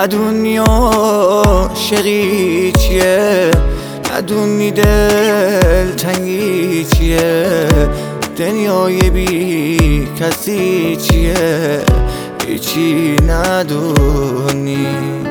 ندونی عاشقی چیه، ندونی دل تنگی چیه، دنیای بی کسی چیه، هیچی ندونی.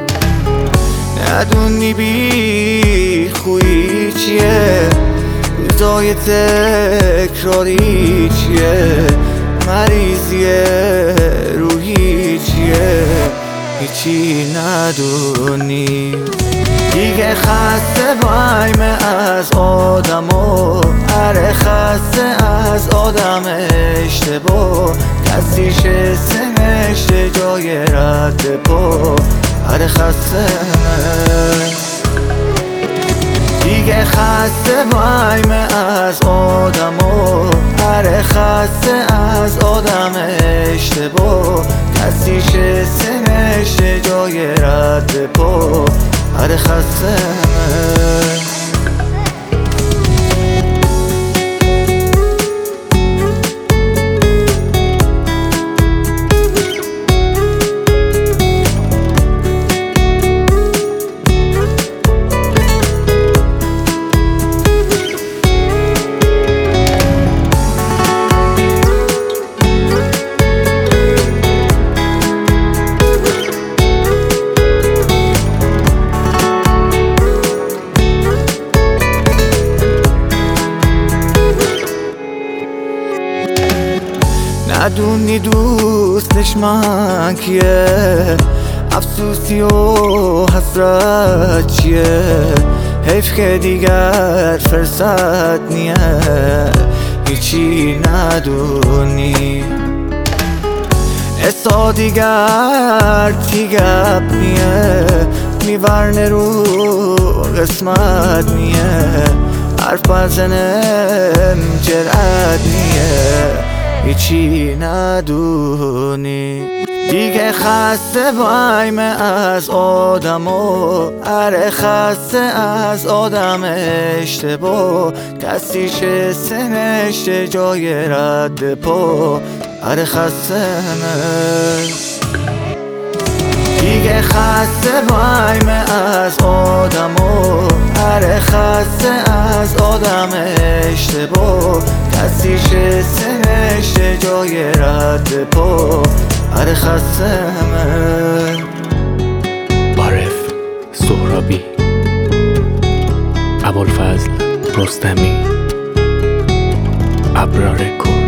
ندونی بی خویی چیه، روزای تکراری چیه، مریضی روحی چیه، هیچی ندونی. دیگه خسته بایم از آدمو، اره خسته از آدم اشتباه، کسیش سنشته جای رد پا، اره خسته. دیگه خسته بایم از آدمو، اره خسته از آدم اشتباه، کسیش سنشته جای رد پا، اره خسته. ندونی دوستش من کیه، افسوسی و حسرت چیه، حیف که دیگر فرصت نیه، هیچی ندونی. اسا دیگر تیگب نیه، میورنه رو قسمت نیه، حرف بزنم جرأت نیه، هیچی ندونی. دیگه خسته بایم از آدمو، اره خسته از آدم اشتباه، کسیش سنشته جای رد پا، اره خسته. دیگه خسته بایم از آدمو، اره خسته از آدم اشتباه، کسیش سنشته جای رد پا، اره خسته. عارف سهرابی، ابوالفضل رستمی، ابرار کور.